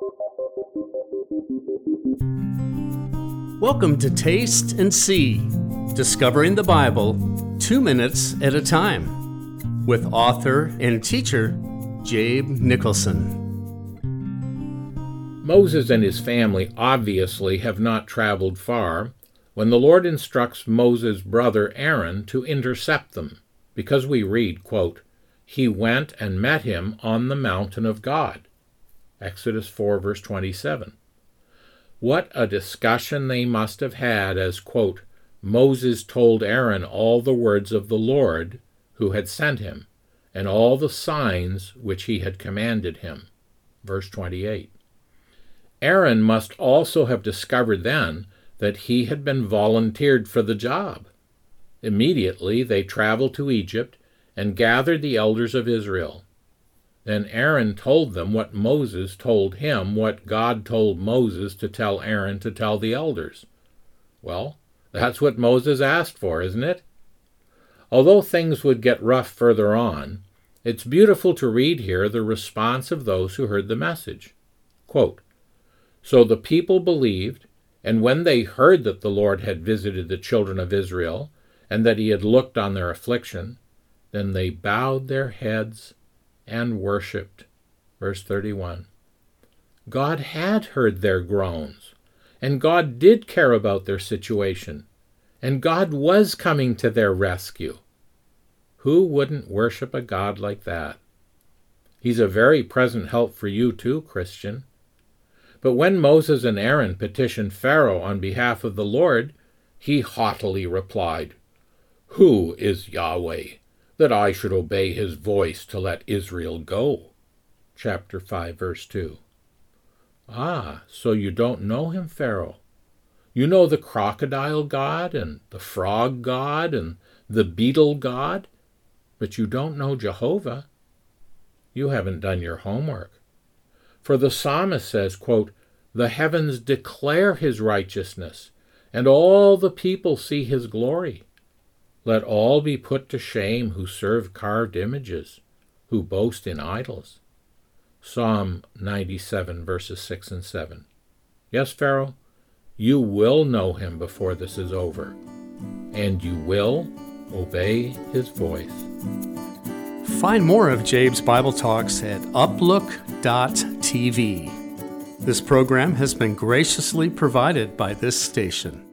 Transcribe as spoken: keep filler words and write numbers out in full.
Welcome to Taste and See, Discovering the Bible, two minutes at a time, with author and teacher Jabe Nicholson. Moses and his family obviously have not traveled far when the Lord instructs Moses' brother Aaron to intercept them, because we read, quote, "He went and met him on the mountain of God." Exodus four, verse twenty-seven. What a discussion they must have had as, quote, Moses told Aaron all the words of the Lord who had sent him, and all the signs which he had commanded him. Verse twenty-eight. Aaron must also have discovered then that he had been volunteered for the job. Immediately they traveled to Egypt and gathered the elders of Israel. Then Aaron told them what Moses told him, what God told Moses to tell Aaron to tell the elders. Well, that's what Moses asked for, isn't it? Although things would get rough further on, it's beautiful to read here the response of those who heard the message. Quote, "So the people believed, and when they heard that the Lord had visited the children of Israel, and that he had looked on their affliction, then they bowed their heads and worshipped." Verse thirty-one. God had heard their groans, and God did care about their situation, and God was coming to their rescue. Who wouldn't worship a God like that? He's a very present help for you too, Christian. But when Moses and Aaron petitioned Pharaoh on behalf of the Lord, he haughtily replied, "Who is Yahweh, that I should obey his voice to let Israel go?" Chapter five, verse two. Ah, so you don't know him, Pharaoh. You know the crocodile god and the frog god and the beetle god, but you don't know Jehovah. You haven't done your homework. For the psalmist says, quote, "The heavens declare his righteousness, and all the people see his glory. Let all be put to shame who serve carved images, who boast in idols." Psalm ninety-seven, verses six and seven. Yes, Pharaoh, you will know him before this is over, and you will obey his voice. Find more of Jabe's Bible Talks at uplook dot t v. This program has been graciously provided by this station.